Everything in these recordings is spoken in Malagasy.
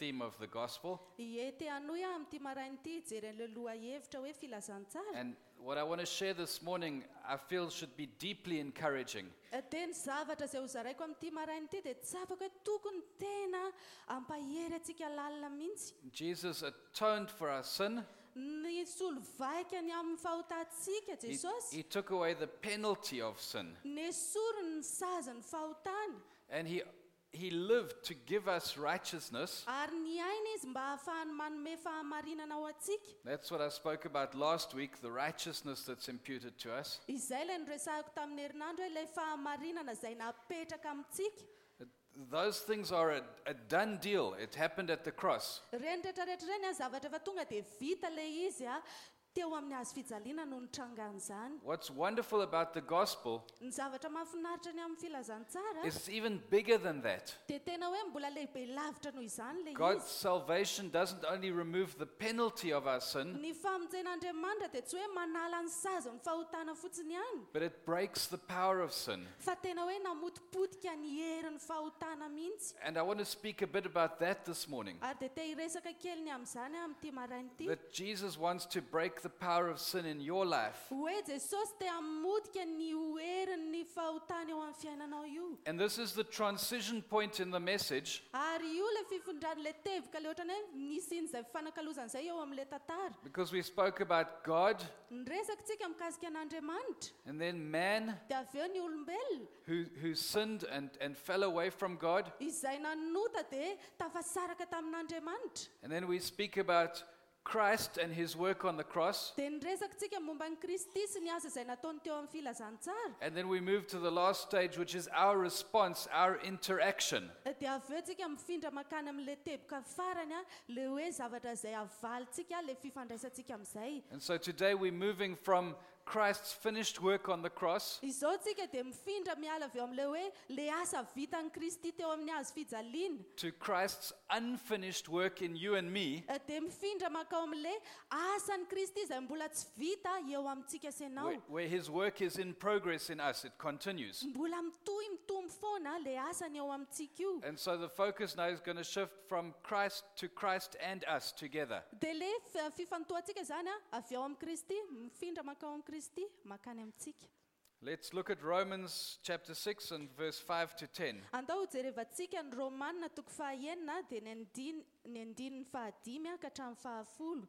theme of the gospel. Te anoia am'ty marain'ty jery an'le lohahevitra hoe filazantsara. And what I want to share this morning, I feel should be deeply encouraging. Dia ny zavatra izay hozaraiko am'ty marain'ty dia tsapako hoe tokony tena ampahery antsika lalina mihitsy. Jesus atoned for our sin. Ny solovaikany amin'ny fahotantsika Jesosy. He took away the penalty of sin. Nesorony ny sazany fahotana. And he lived to give us righteousness. Ary niaina izy mba ahafahany manome fahamarinana ho antsika. That's what I spoke about last week, the righteousness that's imputed to us. Izay ilay niresahako tamin'ny herinandro hoe ilay fahamarinana izay napetraka amintsika. Those things are a done deal. It happened at the cross. Reny rehetrarehetra reny zavatra efa tonga dia vita ilay izy teo amin'ny hazo fijaliana no nitrangan'izany. What's wonderful about the gospel Ny zavatra mahafinaritra ny amin'ny filazantsara is it's even bigger than that. dia tena hoe mbola lehibe lavitra noho izany ilay God's izy. salvation doesn't only remove the penalty of our sin, Ny famonjen'Andriamanitra dia tsy hoe manala ny sazany fahotana fotsiny ihany, but it breaks the power of sin. fa tena hoe namotipotika ny herin'ny fahotana mihitsy. And I want to speak a bit about that this morning. Ary dia te hiresaka kely ny amin'izany amin'ity marain'ity. That Jesus wants to break the power of sin in your life. Hoe Jesosy te hamotika ny herin'ny fahotana eo amin'ny fiainanao io. And this is the transition point in the message, Ary io le fifondrany tevika le ohatrany hoe nisin'izay fanakalozan'izay eo amin'ilay tantara. because we spoke about God Niresakitsika mikasika an'Andriamanitra. and then man Dia avy eo ny olombelona who sinned and fell away from God. izay nanota dia tafasaraka tamin'Andriamanitra. And then we speak about Christ and his work on the cross. Dia niresakitsika momba ny Kristy sy ny asa izay nataony teo amin'ny filazantsara. And then we move to the last stage, which is our response, our interaction. Dia avy eo tsika mifindra makany amin'ilay teboka farany le hoe zavatra izay avalintsika le fifandraisantsika amin'izay. And so today we're moving from Christ's finished work on the cross Izao tsika dia mifindra miala avy eo amin'ilay hoe le asa vitan'ny Kristy teo amin'ny hazo fijaliana. to Christ's unfinished work in you and me, Dia mifindra makao amin'ilay asan'ny Kristy izay mbola tsy vita eo amintsika sy ianao. where his work is in progress in us. It continues. Mbola mitombo foana le asany eo amintsika io. And so the focus now is going to shift from Christ to Christ and us together. Dia le fifantohantsika izany avy eo amin'ny Kristy, mifindra makao amin'ny Kristy, makany amintsika. Let's look at Romans chapter 6 and verse 5 to 10. Andao jerevantsika ny Romanina toko 9 dia ny andininy 5 ka hatramin'ny 10.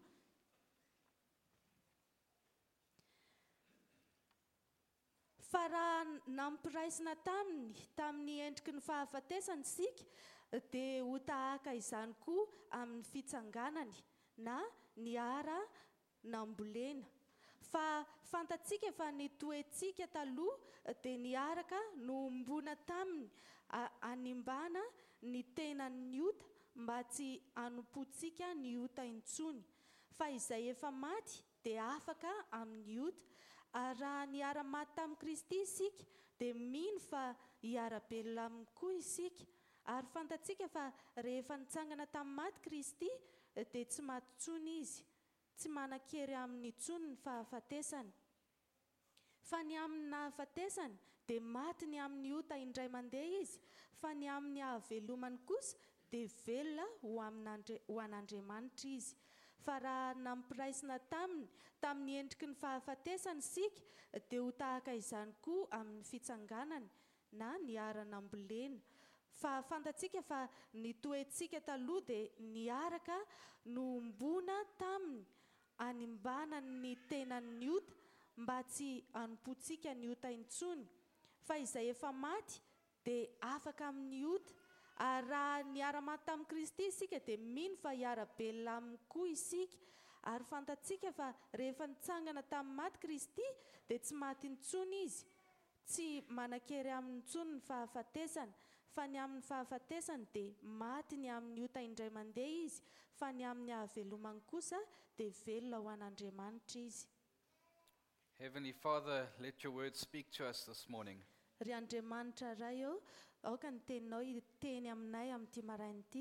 Fa raha nampiraisina tamin'ny endriky ny fahafatesany isika dia ho tahaka izany koa amin'ny fitsanganany na ny ara nambolena. Fa fantatsika fa ny toetsika taloha dia niaraka no ombona taminy animbana ny tenan'ny ota mba tsy hanompotsika ny ota intsony. Fa izay efa maty dia afaka amin'ny ota. Ary raha niara-maty tamin'i Kristy isika dia mino fa hiara-belona aminy koa isika. Ary fantatsika fa rehefa nitsangana tamin'ny maty Kristy dia tsy maty intsony izy. Tsy manan-kery amin'ny intsony ny fahafatesany. Fa ny amin'ny nahafatesany dia maty ny amin'ny ota indray mandeha izy. Fa ny amin'ny hahavelomany kosa dia velona ho an'Andriamanitra izy. Fa raha nampiraisina tamin'ny endriky ny fahafatesany isika dia ho tahaka izany koa amin'ny fitsanganany na ny ara-nambolena. Fa fantatsika fa ny toetsika taloha dia niaraka no ombona taminy animbana ny tenan'ny ota mba tsy hanompotsika ny ota intsony. Fa izay efa maty dia afaka amin'ny ota. Ary raha niara-maty tamin'i Kristy isika dia mino fa hiara-belona aminy koa isika. Ary fantatsika fa rehefa nitsangana tamin'ny maty Kristy dia tsy maty intsony izy. Tsy manan-kery amin'ny intsony ny fahafatesany. Fa ny amin'ny fahafatesany dia maty ny amin'ny ota indray mandeha izy. Fa ny amin'ny hahavelomany kosa dia velona ho an'Andriamanitra izy. Heavenly Father, let your word speak to us this morning. Ry Andriamanitra ray eo, aoka ny teninao hiteny aminay amin'ity marain'ity.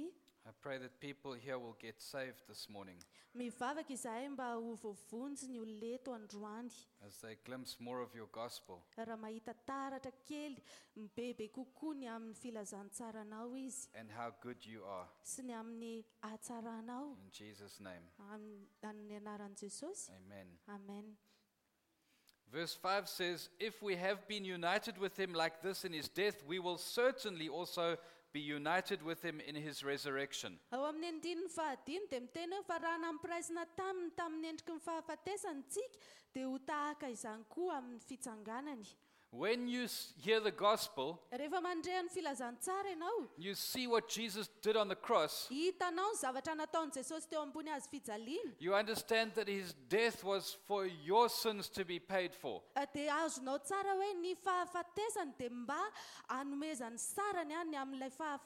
I pray that people here will get saved this morning Mivavaka izahay mba ho voavonjy ny oleto androany as they glimpse more of your gospel. raha mahita taratra kely mibebe kokoa ny amin'ny filazantsaranao izy And how good you are. sy ny amin'ny hatsaranao In Jesus' name. amin'ny anaran'i Jesosy. Amen. Amen. Verse 5 says, if we have been united with him like this in his death, we will certainly also be united with him in his resurrection. Ao amin'ny andininy fahadiny dia miteny hoe fa raha nampiraisina tamin'ny endriky ny fahafatesany tsika dia ho tahaka izany koa amin'ny fitsanganany. When you hear the gospel, Rehefa mandre ny filazantsara ianao, you see what Jesus did on the cross. hitanao ny zavatra nataon'i Jesosy teo ambony hazo fijaliana. You understand that his death was for your sins to be paid for. Dia azonao tsara hoe ny fahafatesany dia mba hanomezany sarany ny amin'ilay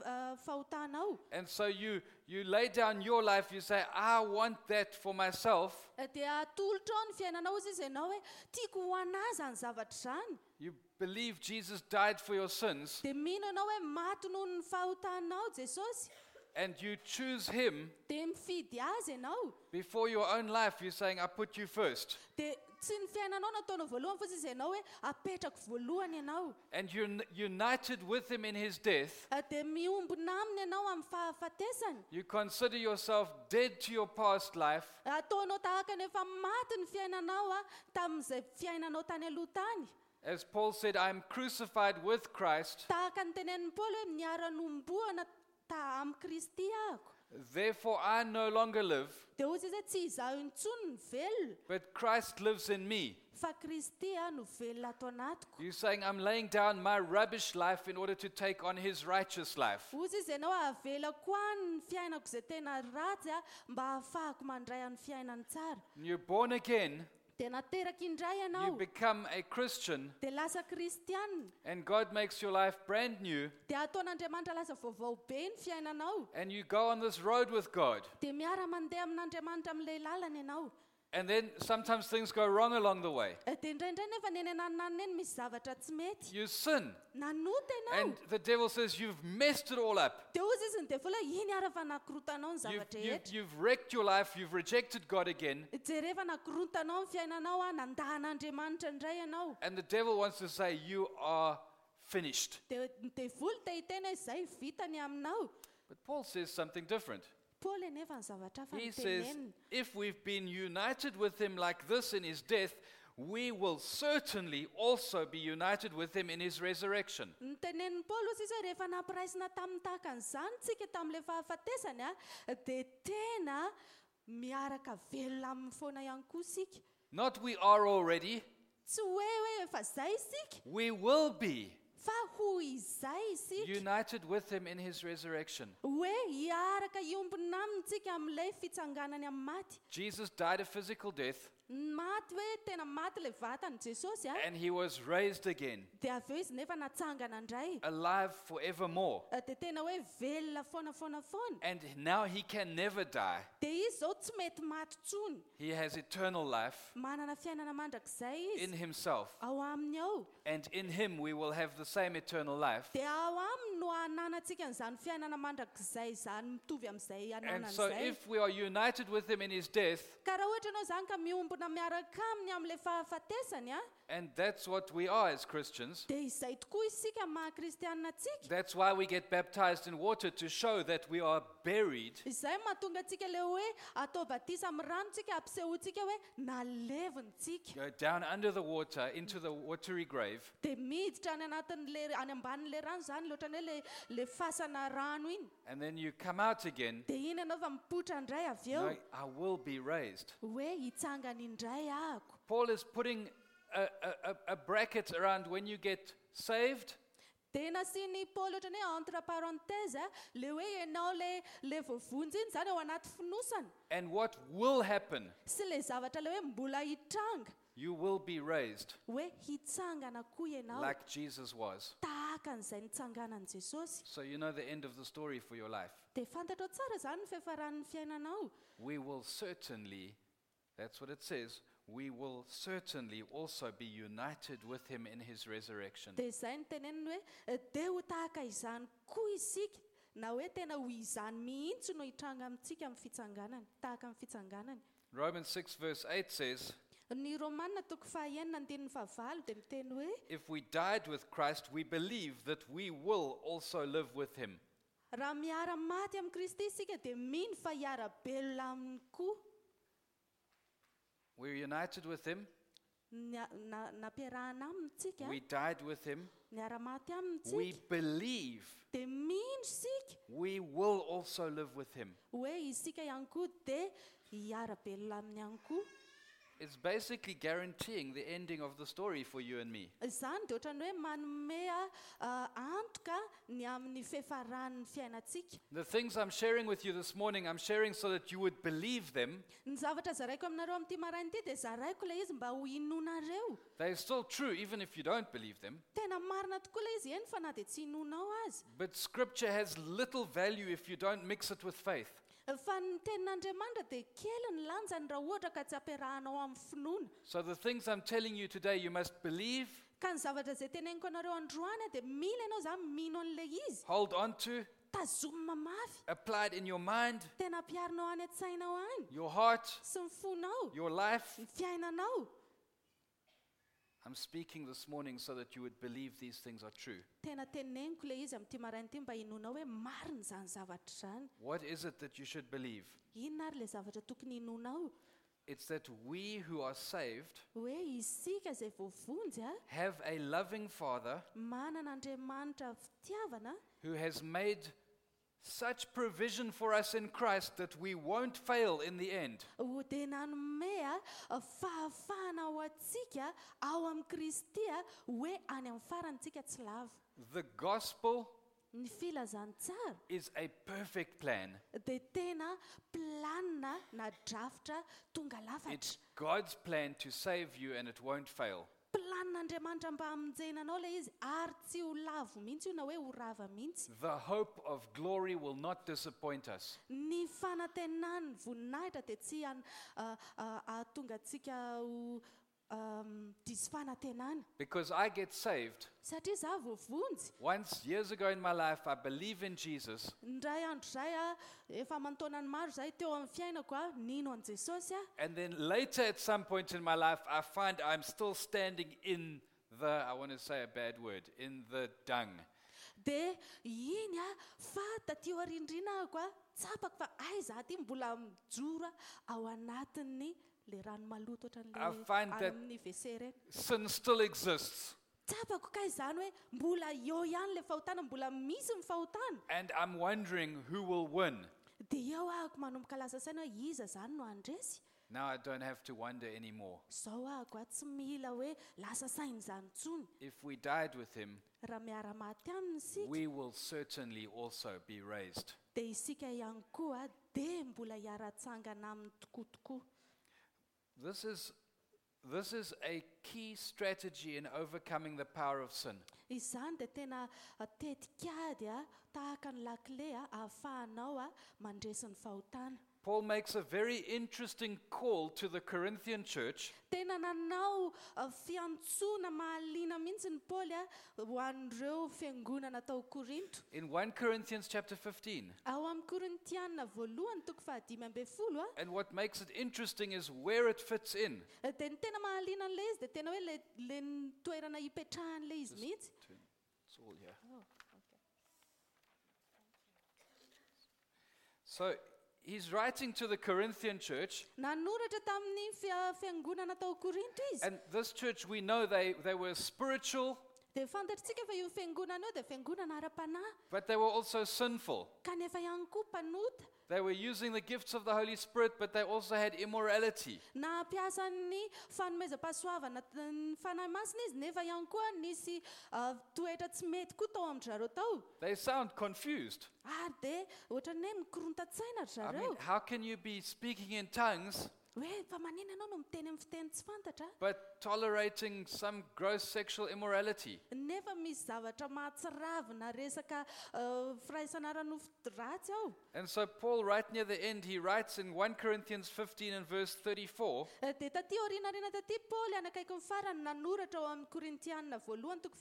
fahotanao. And so you lay down your life, you say, I want that for myself. Dia atolotra ao ny fiainanao izy ianao hoe tiako ho anahy zany zavatra zany. You believe Jesus died for your sins, Dia mino ianao hoe maty noho ny fahotanao Jesosy. and you choose him Dia mifidy azy ianao. before your own life. You're saying, I put you first. Dia tsy ny fiainanao nataonao voalohany fa izy ianao hoe apetrako voalohany ianao. And you're united with him in his death. Dia miombona aminy ianao amin'ny fahafatesany. You consider yourself dead to your past life, Ataonao tahaka ny efa maty ny fiainanao tamin'izay fiainanao tany aloha tany. as Paul said, I am crucified with Christ. Tahaka ny tenenin'ny Paoly hoe miara-nomboana amin'ny Kristy ahako. Therefore I no longer live, Dia hozy izy hoe tsy izaho intsony ny velona, but Christ lives in me. fa Kristy no velona ato anatiko. You're saying, I'm laying down my rubbish life in order to take on his righteous life. Hozy izy ianao avelako any ny fiainako izay tena ratsy mba ahafahako mandray amin'ny fiainany tsara. You're born again, Dia nateraka indray you ianao, become a Christian, dia lasa kristianina. and God makes your life brand new, Dia ataon'Andriamanitra lasa vaovao be ny fiainanao. and you go on this road with God. Dia miara mandeha amin'Andriamanitra amin'ilay lalana ianao. And then sometimes things go wrong along the way. Dia indraindray nefa ny eny anananina eny misy zavatra tsy mety. You sin, Nanota ianao. and the devil says, you've messed it all up. Dia hozy izy ny devola iny ara fa nakorotanao ny You've, zavatra you've, rehetra. you've wrecked your life, you've rejected God again, Jereva nakorotanao ny fiainanao nandahan'Andriamanitra indray ianao. and the devil wants to say, you are finished. Dia devoly te hiteny hoe izay vita ny aminao. But Paul says something different. Paoly nefa ny zavatra hafa He ny says, teneniny. if we've been united with him like this in his death, we will certainly also be united with him in his resurrection. Ny tenenin'ny Paoly hozy izy hoe rehefa nampiraisina tamin'ny tahaka an'izany tsika tamin'ilay fahafatesany dia tena miaraka velona amin'ny foana ihany koa isika. Not we are already, Tsy hoe efa izay isika, we will be fa ho izay isika. united with him in his resurrection. Hoe hiaraka iombona amintsika amin'ilay fitsanganany amin'ny maty. Jesus died a physical death, Maty hoe tena maty ilay vatany Jesosy and he was raised again, dia avy eo izy nefa natsangana indray. alive forevermore. Dia tena hoe velona foana. And now he can never die. Dia izy zao tsy mety maty tsony. He has eternal life Manana fiainana mandrakizay in izy. himself. Ao aminy ao. And in him we will have the same eternal life. Dia ao aminy no hananantsika an'izany fiainana mandrakizay izany mitovy amin'izay And so hananan'izay. if we are united with him in his death, Ka raha ohatra ianao izany ka miombona miaraka aminy amin'ilay fahafatesany and that's what we are as Christians, dia izay tokoa isika maha-kristianina tsika. that's why we get baptized in water, to show that we are buried Izay mahatonga antsika le hoe atao batisa amin'ny rano tsika ampisehoantsika hoe nalevontsika. go down under the water into the watery grave, Dia miditra any anatin'le any ambanin'le rano zany loatra ny hoe le fasana rano iny. and then you come out again. Dia iny ianao fa mipoitra indray avy eo No, I will be raised. hoe hitsangana indray ahako. Paul is putting a bracket around when you get saved, Dia nasiany Paoly ohatra ny hoe entre parenthèse le hoe ianao le voavonjy iny zany ao anaty fonosana and what will happen. sy le zavatra le hoe mbola hitranga You will be raised hoe hitsangana koa ianao like Jesus was. tahaka an'izay nitsanganan'i Jesosy. So you know the end of the story for your life. Dia fantatrao tsara zany ny fiafaran'ny fiainanao. We will certainly, that's what it says, we will certainly also be united with him in his resurrection. Dia izay ny teneniny hoe dia ho tahaka izany koa isika na hoe tena ho izany mihitsy no hitranga amintsika amin'ny fitsanganany tahaka amin'ny fitsanganany. Romans 6 verse 8 says, Ny Romanina toko 9:5 dia miteny hoe if we died with Christ, we believe that we will also live with him. raha miara-maty amin'ny Kristy isika dia mino fa hiara-belona aminy koa. We're united with him. Nampiarahana aminy tsika, We died with him. miara-maty aminy We tsika, believe dia mino isika we will also live with him. hoe isika ihany koa dia hiara-belona aminy ihany koa. It's basically guaranteeing the ending of the story for you and me. Izany dia ohatrany hoe manome antoka ny amin'ny fiafaran'ny fiainantsika. The things I'm sharing with you this morning, I'm sharing so that you would believe them. Ny zavatra zaraiko aminareo amin'ity maraina ity dia zaraiko ilay izy mba ho inonareo. They're still true even if you don't believe them. Tena marina tokoa ilay izy eny fa na dia tsy inonao azy. But scripture has little value if you don't mix it with faith. Fa ny tenin'Andriamanitra dia kely ny lanjany raha ohatra ka tsy ampiarahanao amin'ny finoana. So the things I'm telling you today, you must believe, Ka ny zavatra izay teneniko anareo androany dia mila ianao izany mino an'ilay izy. hold on to, Tazomina mafy. apply it in your mind, Tena ampiarinao any an-tsainao any. your heart, Sy ny fonao, your life. ny fiainanao. I'm speaking this morning so that you would believe these things are true. Tena teneniko ilay izy amin'ity maraina ity mba hinonao hoe marina izany zavatra izany. What is it that you should believe? Inona ary ilay zavatra tokony hinonao? It's that we who are saved Hoe isika izay voavonjy have a loving Father manana Andriamanitra fitiavana who has made such provision for us in Christ that we won't fail in the end. ho dia nanome fahafahana ao antsika ao amin'ny Kristy hoe any amin'ny farantsika tsy lava. The gospel Ny filazantsara is a perfect plan. dia tena planina na drafitra tonga It's lafatra. God's plan to save you and it won't fail. Planin'Andriamanitra mba hamonjenanao ilay izy ary tsy ho lavo mihitsy io na hoe ho rava mihitsy. The hope of glory will not disappoint us. Ny fanantenany voninahitra dia tsy ahatonga antsika ho diso fanantenana. Because I get saved. Satria izaho voavonjy. Once, years ago in my life, I believe in Jesus. Ndray andro izay efa aman-taonany maro izay teo amin'ny fiainako nino an Jesosy And then later at some point in my life, I find I'm still standing in the, I want to say a bad word, in the dung. dia iny fa taty aorindrinako tsapako fa aiza ty mbola mijoro ao anatin'ny le rano maloto I find that amin'ny WC reny. Sin still exists. Tsapako ka izany hoe mbola eo ihany le fahotana, mbola misy ny fahotana. And I'm wondering who will win. Dia eo ahako manomboka lasa saina hoe iza zany no andresy. Now I don't have to wonder anymore. Zao ahako tsy mila hoe lasa saina izany intsony. If we died with him, Raha miara-maty aminy isika we will certainly also be raised. dia isika ihany koa dia mbola hiara-tsangana aminy tokotokoa. This is a key strategy in overcoming the power of sin. Izany dia tena tetikady tahaka ny lakile ahafahanao mandresy ny fahotana. Paul makes a very interesting call to the Corinthian church Tena nanao fiantsona mahaliana mihitsy ny Paoly ho an'ireo fiangonana tao Korinto. in 1 Corinthians chapter 15. Ao amin'ny Korintiana voalohany toko 15 And what makes it interesting is where it fits in. dia ny tena mahaliana an'ilay izy dia tena hoe le toerana hipetrahan'ilay izy mihitsy. It's all here. So he's writing to the Corinthian church, Nanoratra tamin'ny fiangonana tao Korinto izy. and this church, we know they were spiritual, Dia fantatritsika fa io fiangonana io dia fiangonana ara-panahy. but they were also sinful. Kanefa ihany koa mpanota. They were using the gifts of the Holy Spirit, but they also had immorality. Na piasa ny fanomezam-pahasoavana ny fanahy masina izy nefa ihany koa nisy toetra tsy mety koa tao amin'ny zareo tao. They sound confused. Ary dia ohatrany hoe mikoronta-tsaina ry I mean, zareo. how can you be speaking in tongues hoe fa manina ianao no miteny amin'ny fiteny tsy fantatra but tolerating some gross sexual immorality. nefa misy zavatra mahatsiravina resaka firaisana ara-nofo ratsy ao And so Paul, right near the end, he writes in 1 Corinthians 15 and verse 34, dia taty orinarina taty paoly anakaiky ny farany nanoratra ao amin'ny korintianina voalohany toko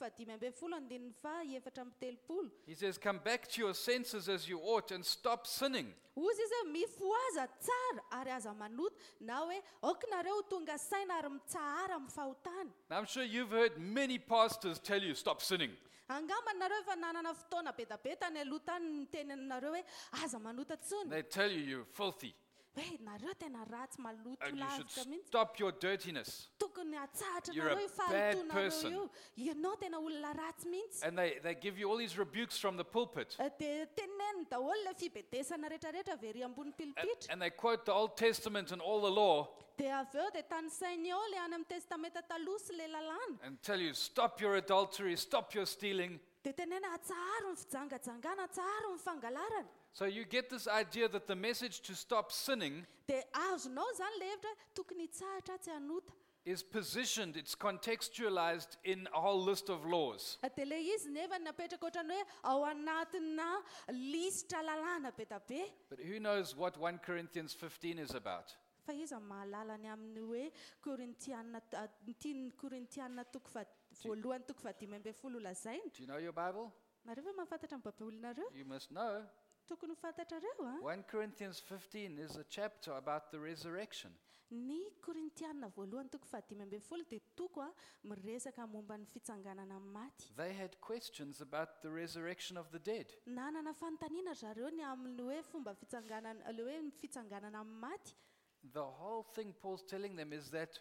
5:7-8 he says, come back to your senses as you ought and stop sinning. ozy izy hoe mifoaza tsara ary aza manota na hoe okinareo tonga saina ary mitsahara amin'ny fahotany Now, I'm sure you've heard many pastors tell you, stop sinning. angambany nareo efa nanana fotoana betabeta ny aloha tany nyteny aminareo hoe aza manota tsony They tell you you're filthy hoe nareo tena ratsy maloto and you should lavitra mihitsy stop your dirtiness. tokony atsahatra You're a nareo bad ifalotonareo person. io ianao tena olona ratsy mihitsy And they give you all these rebukes from the pulpit. dia teneniny daholo le fibedesana rehetrarehetra very ambony pilipitra And they quote the Old Testament and all the law dia avy eo dia tanysainy ao le any amin'ny testamenta taloha sy le lalàna and tell you, stop your adultery, stop your stealing. dia tenena atsaharo ny fijangajangana atsaharo ny fangalarana So you get this idea that the message to stop sinning dia azonao zany le hevitra hoe tokony hitsahatra tsy hanota is positioned, it's contextualized in a whole list of laws. dia le izy nefa napetraka ohatrany hoe ao anatina lisitra lalàna be da be But who knows what 1 Corinthians 15 is about? fa izy mahalala ny amin'ny hoe korintianina tiany korintianina toko voalohany toko 5:10 lazaina Do you know your Bible? nareo ve mahafantatra ny babaolinareo You must know. tokony ho fantatrareo a 1 Corinthians 15 is a chapter about the resurrection. ny korintianina voalohany toko 5:10 dia toko a miresaka momba ny fitsanganana amin'ny maty They had questions about the resurrection of the dead. nanana fanontaniana zareo ny amin'ny hoe fomba fitsanganana le hoe fitsanganana amin'ny maty The whole thing Paul's telling them is that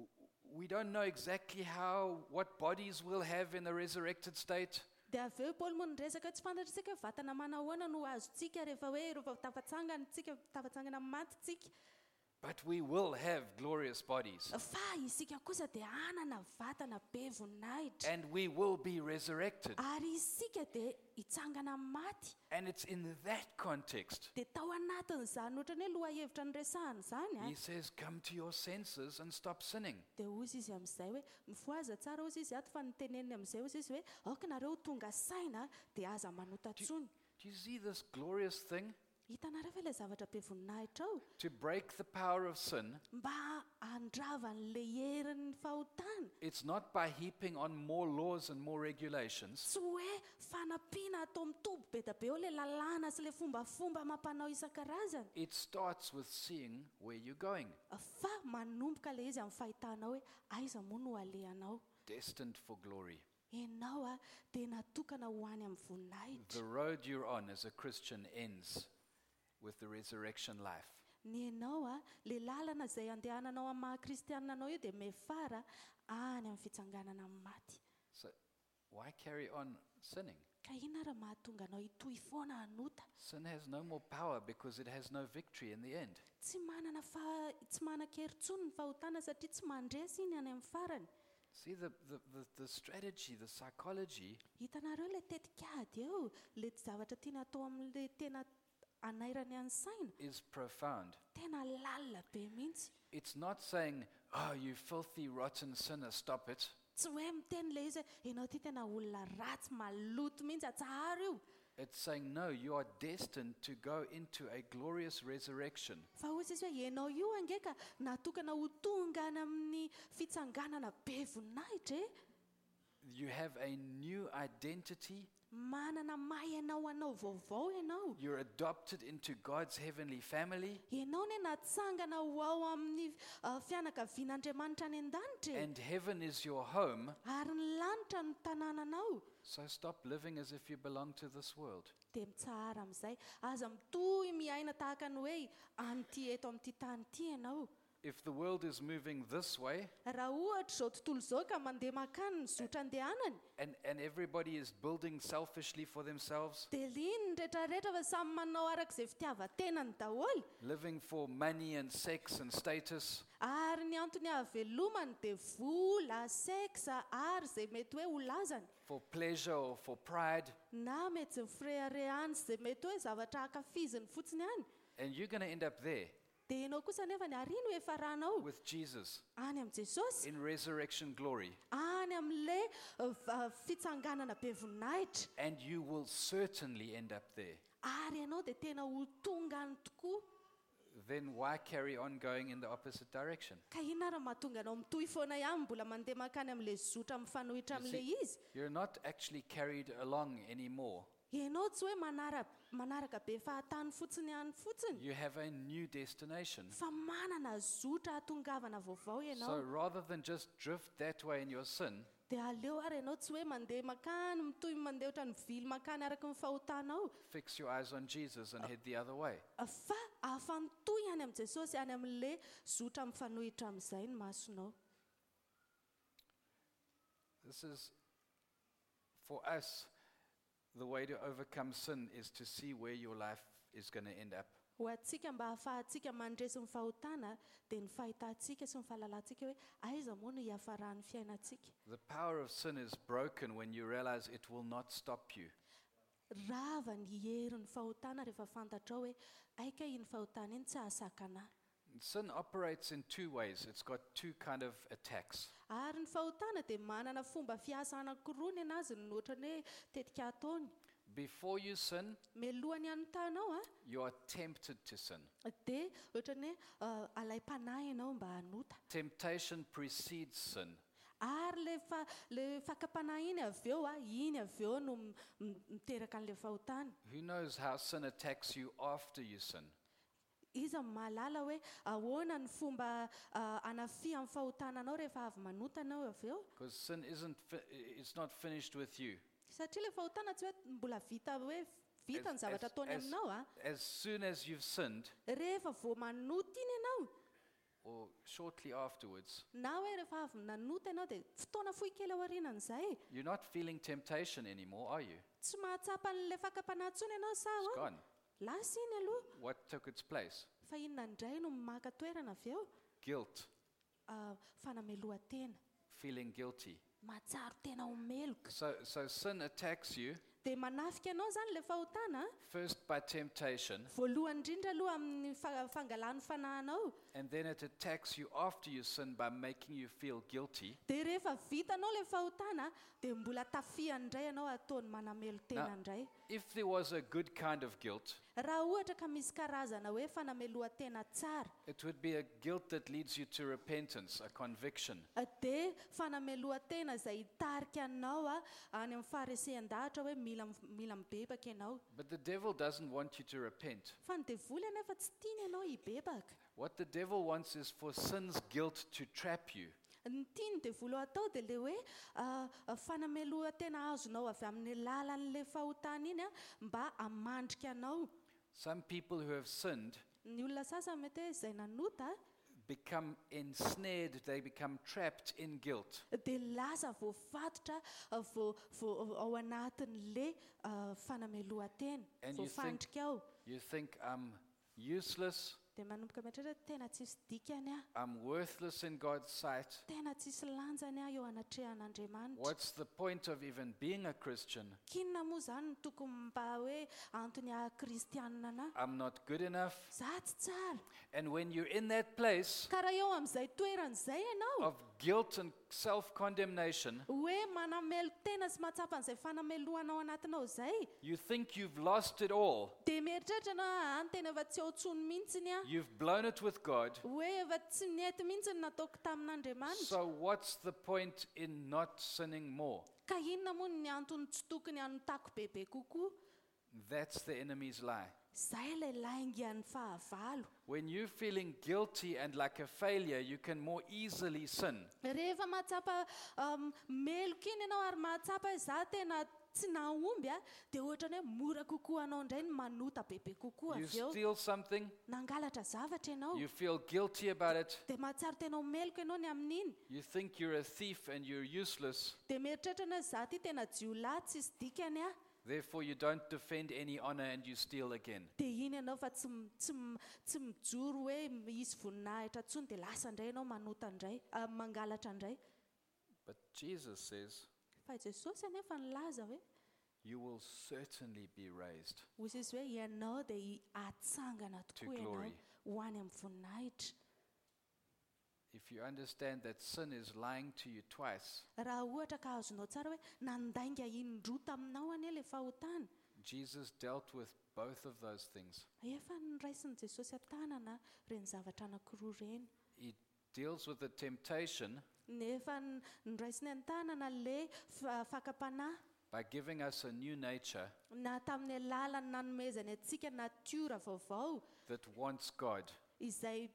we don't know exactly what bodies we'll have in the resurrected state. dia avy eo paoly moa nyresaka tsy fantatritsika hoe vatana manahoana no azontsika rehefa hoe rehefa tafatsangana tsika tafatsangana amin'ny maty tsika But we will have glorious bodies. fa isika kosa dia anana vatana be voninahitra And we will be resurrected. ary isika dia hitsangana amin'ny maty And it's in that context. dia tao anatin'izany ohatrany hoe loha hevitra nyresahany zany He says, come to your senses and stop sinning. dia ozy izy amin'izay hoe mifoaza tsara ozy izy ato fa niteneniny amin'izay ozy izy hoe aokinareo tonga saina dia aza manota tsony Do you see this glorious thing? hitanareo fa ilay zavatra be voninahitra ao To break the power of sin, mba andrava n'le herin'ny fahotana it's not by heaping on more laws and more regulations. tsy hoe fanampiana atao mitoby be da be eo le lalàna sy le fombafomba mampanao isan-karazany It starts with seeing where you're going, fa manomboka le izy amin'ny fahitanao hoe aiza moa no alehanao destined for glory. ianao a dia natokana ho any amin'ny voninahitra The road you're on as a Christian ends with the resurrection life. ny ianao a le lalana izay andehananao amin'ny maha-kristianina anao io dia mefara any amin'ny fitsanganana amin'ny maty So why carry on sinning? ka ina raha mahatonga anao hitohy foana hanota Sin has no more power because it has no victory in the end. tsy manan-kery-tsony ny fahotana satria tsy mandresy iny any amin'ny farany See, the strategy, the psychology hitanareo le tetikady eo le zavatra tiana atao amin'le tena anairany any saina is profound. tena lalina be mihitsy It's not saying, oh, you filthy, rotten sinner, stop it. tsy hoe miteny le izy hoe ianao ty tena olona ratsy maloto mihitsy atsaharo io It's saying, no, you are destined to go into a glorious resurrection. fa ozy izy hoe ianao io angeka natokana ho tonga any amin'ny fitsanganana be voninahitra e You have a new identity. manana maha ianao anao vaovao ianao You're adopted into God's heavenly family. ianao ne natsangana ho ao amin'ny fianakavian'andriamanitra any an-danitra And heaven is your home. ary ny lanitra no tanànanao So stop living as if you belong to this world. dia mitsahara amin'izay aza mitohy miaina tahaka ny hoe anyty eto amin'ity tany ity ianao If the world is moving this way raha ohatra izao tontolo izao ka mandeha makany ny zotra andehanany and everybody is building selfishly for themselves, dia liny ny rehetrarehetra fa samy manao arak'izay fitiavan-tenany daholo living for money and sex and status, ary ny antony hahavelomany dia vola sexa ary izay mety hoe ho lazany for pleasure or for pride, na mety ny fireharehany izay mety hoe zavatra hankafiziny fotsiny any and you're going to end up there. dia ianao kosa nefa ny arino efa ranao with Jesus any amin'ny jesosy in resurrection glory, any amin'ilay fitsanganana be voninahitra and you will certainly end up there. ary ianao dia tena ho tonga any tokoa Then why carry on going in the opposite direction? ka inona raha mahatonga anao mitohy foana ihany mbola mandeha makany amin'ilay zotra mifanohitra amin'ilay izy You're not actually carried along anymore. ianao tsy hoe manaraka be fahatany fotsiny ihany fotsiny You have a new destination. fa manana zotra hatongavana vaovao So ianao rather than just drift that way in your sin, dia aleo ary ianao tsy hoe mandeha makany mitohy mandeha ohatra ny vily makany araka ny fahotanao fix your eyes on Jesus and head the other way. fa afantohy any amin'ny jesosy any amin'ilay zotra mifanohitra amin'izay ny masonao This is, for us, the way to overcome sin is to see where your life is going to end up. ho antsika mba hahafahantsika mandresy ny fahotana dia ny fahitantsika sy ny fahalalantsika hoe aiza moa no hiafaran'ny fiainantsika The power of sin is broken when you realize it will not stop you. rava ny herin'ny fahotana rehefa fantatrao hoe aika iny fahotana iny tsy ahasaka anahy Sin operates in two ways. It's got two kind of attacks. ary ny fahotana dia manana fomba fiasa anankiroa ny anazy ny ohatrany hoe tetika ataony Before you sin, melohany anotanao a you are tempted to sin. dia ohatrany hoe alai-panahy ianao mba hanota Temptation precedes sin. ary le fakapanahy iny avy eo a iny avy eo no miteraka an'ilay fahotana Who knows how sin attacks you after you sin? iza mahalala hoe ahoana ny fomba anafia amin'ny fahotananao rehefa avy manotanao avy eo Because sin it's not finished with you. satria ilay fahotana tsy hoe mbola vita hoe vita ny zavatra ataony aminao a As soon as you've sinned, rehefa vo manota iny ianao or shortly afterwards, na hoe rehefa avy nanota ianao dia fotoana fohy kely aorianan'izay you're not feeling temptation anymore, are you? tsy mahatsapa n'ilay fakapanahy ntsony ianao sa It's ho gone. lasa iny aloha What took its place? fa inona indray no maka toerana avy eo Guilt, fanameloha-tena feeling guilty. matsaro tena homeloka So sin attacks you dia manafika anao zany ilay fahotana first by temptation, voalohany indrindra aloha amin'ny fangalan'ny fanahinao and then it attacks you after you sin by making you feel guilty. dia rehefa vitanao ilay fahotana dia mbola tafiany indray ianao ataony manamelo tena indray If there was a good kind of guilt, raha ohatra ka misy karazana hoe fanameloha-tena tsara it would be a guilt that leads you to repentance, a conviction. dia fanameloha-tena izay hitarika anao any amin'ny faharesehn-dahatra hoe mila mibebaka ianao But the devil doesn't want you to repent. fa ny devoly anefa tsy tiany ianao hibebaka What the devil wants is for sin's guilt to trap you. ny tiany devoly atao dia le hoe fanameloha-tena azonao avy amin'ny lalan'ilay fahotana iny a mba hamandrika anao Some people who have sinned ny olona sasany mety hoe izay nanota become ensnared, they become trapped in guilt. dia lasa voafatotra ao anatin'le fanameloha-tena And you think- voafandrika ao You think, I'm useless, dia manomboka miatratra tena tsisy dikany aho I'm worthless in God's sight. tena tsisy lanjany aho eo anatrehan'andriamanitra What's the point of even being a Christian? kinona moa zany no tokony mba hoe antony kristianina anahy I'm not good enough. za tsy tsara And when you're in that place ka raha eo amin'izay toeran'izay ianao of guilt and self-condemnation, hoe manamelo tena sy mahatsapa an'izay fanamelohanao anatinao izay you think you've lost it all. dia mieritreritra anao any tena efa tsy ao ntsony mihitsiny a You've blown it with God. hoe efa tsy nety mihitsy ny nataoko tamin'andriamanitra So what's the point in not sinning more? ka inona moa ny antony tsy tokony hanotako bebe kokoa That's the enemy's lie. izay ilay laingan'ny fahavalo When you're feeling guilty and like a failure, you can more easily sin. rehefa mahatsapa meloka iny ianao ary mahatsapa hoe za tena tsy nahomby a dia ohatrany hoe mora kokoa anao indray ny manota bebe kokoa You avy eo steal something, nangalatra zavatra ianao you feel guilty about it, dia mahatsaro tena homeloka ianao ny amin'iny you think you're a thief and you're useless, dia mieritreritra na za ty tena jiolahy tsisy dikany a therefore you don't defend any honor and you steal again. dia iny ianao fa tsy mijoro hoe misy voninahitra ntsony dia lasa indray ianao manota indray mangalatra indray But Jesus says, fa jesosy anefa nilaza hoe you will certainly be raised hozy izy hoe ianao dia atsangana to tokoa ianao glory. ho any amin'ny voninahitra. If you understand that sin is lying to you twice, Raha ohatra ka azonao tsara hoe nandainga indroa taminao anie le fahotana, Jesus dealt with both of those things. efa niraisin'i Jesosy an-tanana reny zavatra anankiroa reny. He deals with the temptation Nefa niraisiny an-tanana le fakapanahy by giving us a new nature na tamin'ny alalany nanomezany antsika natiora vaovao that wants God, izay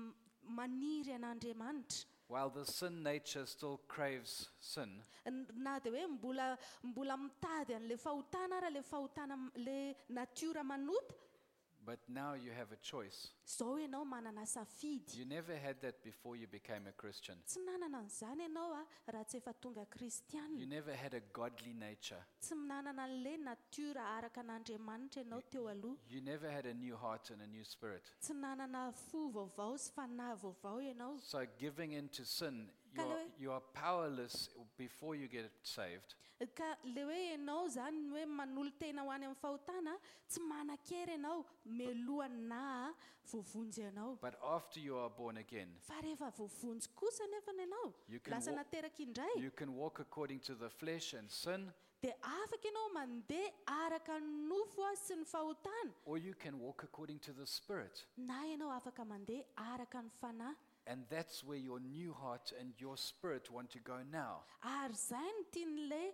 maniry an'Andriamanitra. while the sin nature still craves sin. Na dia hoe mbola mitady an'le fahotana ara le fahotana le natiora manota, But now you have a choice. izao ianao manana safidy. You never had that before you became a Christian. Tsy nanana an'izany ianao raha tsy efa tonga You kristianina. never had a godly nature. Tsy nanana an'le natiora araka an'Andriamanitra ianao teo aloha. You never had a new heart and a new spirit. Tsy nanana fo vaovao sy fanahy vaovao ianao. So giving in to sin, Kale- you are powerless before you get saved. Ka le hoe ianao zany hoe manolo tena ho any amin'ny fahotana, tsy manan-kery ianao mialoha na voavonjy ianao. But after you are born again, Fa rehefa voavonjy kosa nefa ianao, You can lasa wa- nateraka indray, you can walk according to the flesh and sin, dia afaka ianao mandeha araka ny nofo sy ny fahotana, or you can walk according to the spirit. na ianao afaka mandeha araka ny fanahy. And that's where your new heart and your spirit want to go now. Ary izay no tian'le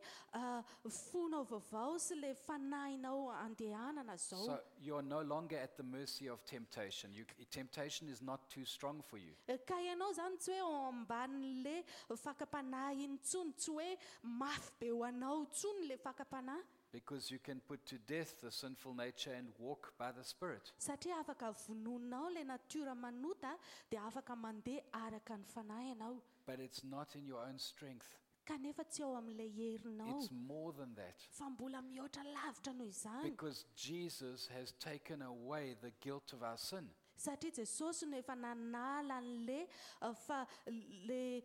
fonao vaovao sy le fanahinao andehanana zao. So you're no longer at the mercy of temptation. Temptation is not too strong for you. Ka ianao zany tsy hoe ao ambanin'le fakapanahy intsony, tsy hoe mafy be ho anao intsony le fakapanahy, Because you can put to death the sinful nature and walk by the Spirit. satria afaka vononao le natiora manota dia afaka mandeha araka ny fanahy ianao. But it's not in your own strength. Kanefa tsy ao amin'le herinao, It's more than that. fa mbola mihoatra lavitra noho izany. Because Jesus has taken away the guilt of our sin. Satria Jesosy no efa nanala an'le le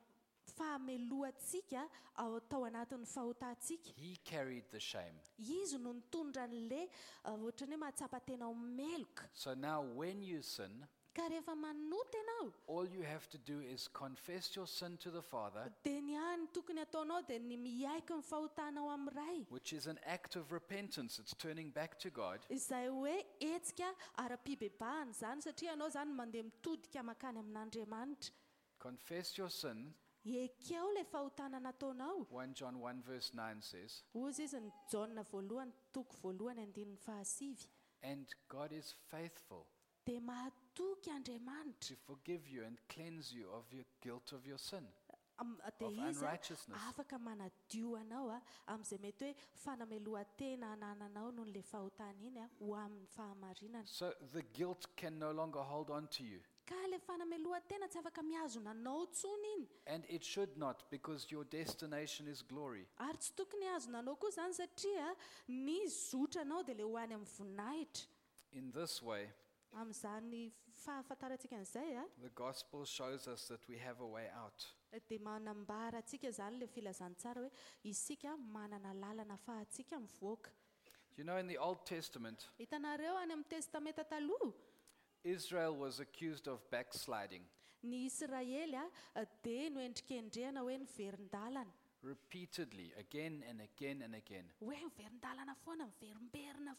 fahameloantsika ao tao anatin'ny fahotantsika. He carried the shame. Izy no nitondra an'le ohatrany hoe mahatsapa tena ho meloka. So now when you sin, Ka rehefa manota ianao, all you have to do is confess your sin to the Father, dia ny any tokony ataonao dia ny miaiky ny fahotanao amin'ny ray, which is an act of repentance. It's turning back to God. izay hoe hetsika ara-pibebahana zany, satria ianao zany mandeha mitodika makany amin'Andriamanitra. Confess your sin. Ekeo le fahotana nataonao. 1 John 1 verse 9 says, Hozy izy ny Jaona voalohany, toko voalohany andininy fahasivy. and God is faithful Dia mahatoky Andriamanitra. to forgive you and cleanse you of your guilt of your sin. Dia Of izy unrighteousness. afaka manadio anao amin'izay mety hoe fanamelohan-tena anananao noho le fahotana iny ho amin'ny fahamarinana. So the guilt can no longer hold on to you. Ka le fanamelohan-tena tsy afaka mihazona anao tsony iny. And it should not, because your destination is glory. Ary tsy tokony hazona anao koa zany, satria ny zotranao dia le ho any amin'ny voninahitra. In this way, Amin'izany fahafantarantsika an'izay the gospel shows us that we have a way out. dia manambara antsika zany le filazantsara hoe isika manana lalana ahafahantsika mivoaka. You know, in the Old Testament, Hitanareo any amin'ny testamenta taloha, Israel was accused of backsliding. ny Israely dia noendrikendrehana hoe niverin-dalana. Repeatedly, again and again and again. Hoe miverin-dalana foana, miverimberina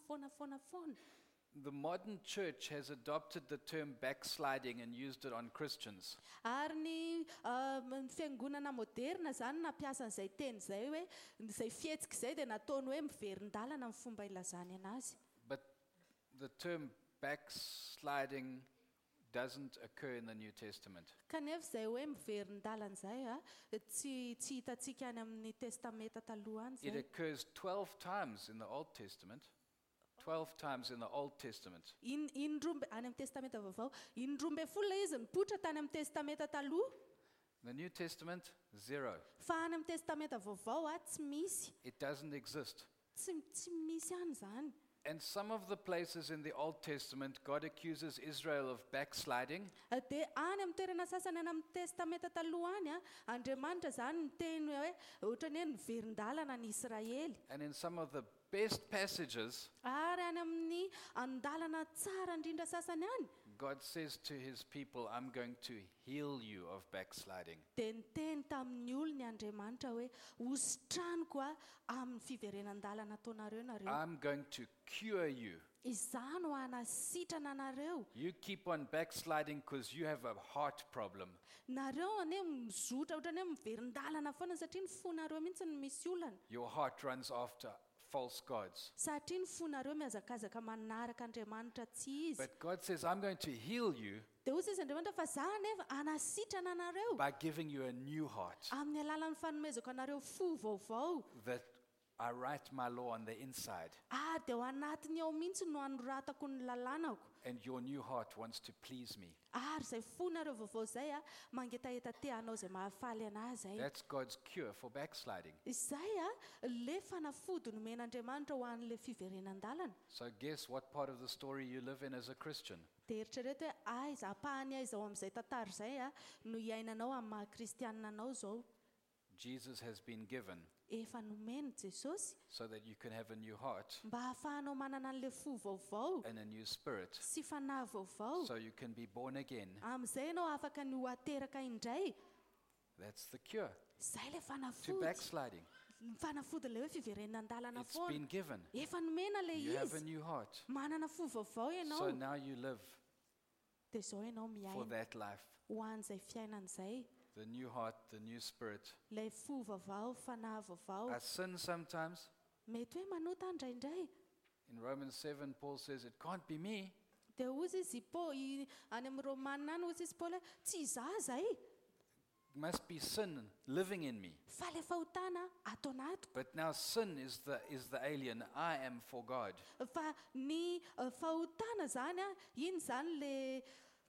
foana. The modern church has adopted the term backsliding and used it on Christians. Ary ny fiangonana moderna zany nampiasa an'izay teny izay hoe izay fihetsika izay dia nataony hoe miverin-dalana amin'ny fomba ilazany anazy. But the term backsliding doesn't occur in the New Testament. Kanefa izay hoe miverin-dalana izay tsy hitantsika any amin'ny testamenta taloha any It izay. occurs 12 times in the Old Testament. 12 times in the Old Testament. Indroa any amin'ny testamenta vaovao, indroa folo izy nipoitra tany amin'ny testamenta taloha, The New Testament, 0. fa any amin'ny testamenta vaovao tsy misy. It doesn't exist. Tsy misy any zany. And some of the places in the Old Testament, God accuses Israel of backsliding. Dia any amin'ny toerana sasany any amin'ny testamenta taloha any Andriamanitra zany niteny hoe ohatrany hoe niverin-dalana ny Israely. And in some of the best passages, Ary any amin'ny andalana tsara indrindra sasany any, God says to his people, I'm going to heal you of backsliding. dia niteny tamin'ny olony Andriamanitra hoe hositraniko amin'ny fiverenan-dalana ataonareo nareo. I'm going to cure you. Izany ho hanasitrana anareo. You keep on backsliding because you have a heart problem. Nareo ane mizotra ohatrany hoe miverin-dalana foana satria ny fonareo mihitsy ny misy olana. Your heart runs after false gods. Satria ny fonareo mihazakazaka manaraka Andriamanitra tsy izy. But God says, I'm going to heal you Dia hozy izy Andriamanitra fa za nefa hanasitrana anareo by giving you a new heart, amin'ny alalan'ny fanomezako anareo fo vaovao. that I write my law on the inside. Dia ao anatiny ao mihitsy no anoratako ny lalànako. And your new heart wants to please me. Ary izay fonareo vaovao izay mangetaheta te hanao izay mahafaly anazy. That's God's cure for backsliding. Izay le fanafody nomen'Andriamanitra ho an'le fiverenan-dalana. So guess what part of the story you live in as a Christian? Dia eritrereto hoe aiza apahany aiza ao amin'izay tantara izay no iainanao amin'ny maha-kristianina anao izao. Jesus has been given Efa nomeny Jesosy so that you can have a new heart mba hahafahanao manana an'le fo vaovao and a new spirit, sy fanahy vaovao. so you can be born again. Amin'izay ianao afaka ny ho ateraka indray. That's the cure Izay le to fanafody. backsliding. Ny fanafody le hoe fiverenan-dalana It's foana. been given. Efa nomena le You have a izy. new heart. Manana fo vaovao ianao. So now you live Dia izao ianao for miaina that life. ho an'izay fiainan'izay. The new heart, the new spirit. Ilay fo vaovao, fanahy vaovao. I sin sometimes. Mety hoe manota indraindray. In Romans 7, Paul says, it can't be me. Dia hozy izy any amin'ny Romanina any hozy izy Paoly hoe tsy izaho izay, It must be sin living in me. fa le fahotana ato anatiko. But now sin is the alien. I am for God. Fa ny fahotana zany iny zany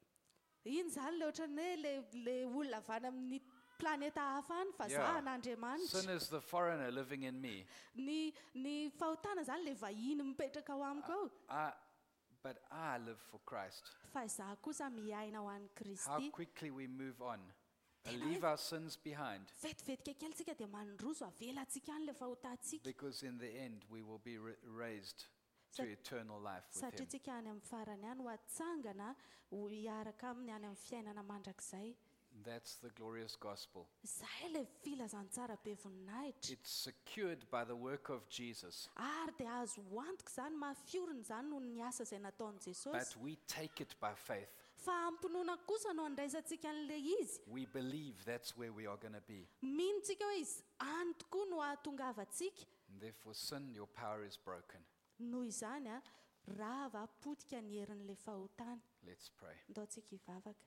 le ohatrany hoe le olona avy any amin'ny planeta hafa any fa za Yeah. an'Andriamanitra. Sin is the foreigner living in me. Ny fahotana zany le vahiny mipetraka ao amiko ao. But I live for Christ. Fa izaho kosa miaina ho an'i How Kristy. quickly we move on. Tena Leave hoe our sins behind, Vetivetika kely tsika dia mandroso avelantsika any le fahotantsika. because in the end we will be raised to Sat- eternal life with Satria Him. tsika any amin'ny farany any ho atsangana ho hiaraka aminy any amin'ny fiainana mandrakizay. That's the glorious gospel. Izay le filazantsara be voninahitra. It's secured by the work of Jesus, Ary dia azo antoka izany mafiorina izany noho ny asa izay nataon'i Jesosy. but we take it by faith. Fa ampinoana kosa no andraisantsika an'le izy. We believe that's where we are going to be. Mino tsika hoe izy any tokoa no ahatongavantsika. And therefore, sin, your power is broken. Noho izany rava apotika ny herin'le fahotana. Let's pray. Ndaontsika hivavaka.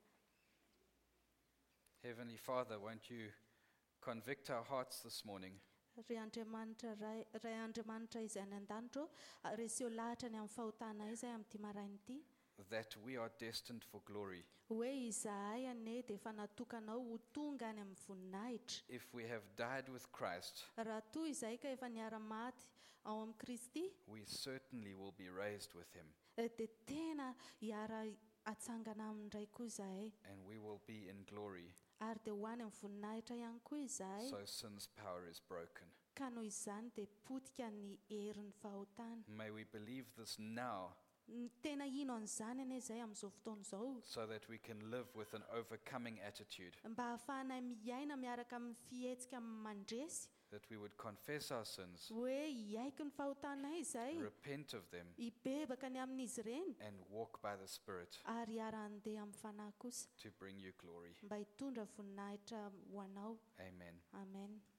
Heavenly Father, won't you convict our hearts this morning Ray Andriamanitra izay any an-danitra reseo lahatra ny amin'ny fahotana izay amin'ity maraina ity. that we are destined for glory Hoe izahay ane dia efa natokanao ho tonga any amin'ny voninahitra. if we have died with Christ. Raha toa izahay ka efa niara-maty ao amin'ny Kristy, We certainly will be raised with Him, dia tena hiara atsangana amindray koa izahay. and we will be in glory. Ary dia ho any amin'ny voninahitra ihany koa izahay. So sin's power is broken. Ka noho izany dia potika ny herin'ny fahotana. May we believe this now, Tena ino an'izany ane izay amin'izao fotoana izao. so that we can live with an overcoming attitude, Mba hahafahanay miaina miaraka amin'ny fihetsika mandresy. that we would confess our sins, Hoe hiaiky ny fahotanay izay. repent of them, Hibebaka ny amin'izy ireny. and walk by the Spirit Ary hiara-andeha amin'ny fanahy kosa. to bring you glory. Mba hitondra voninahitra ho anao. Amen. Amen.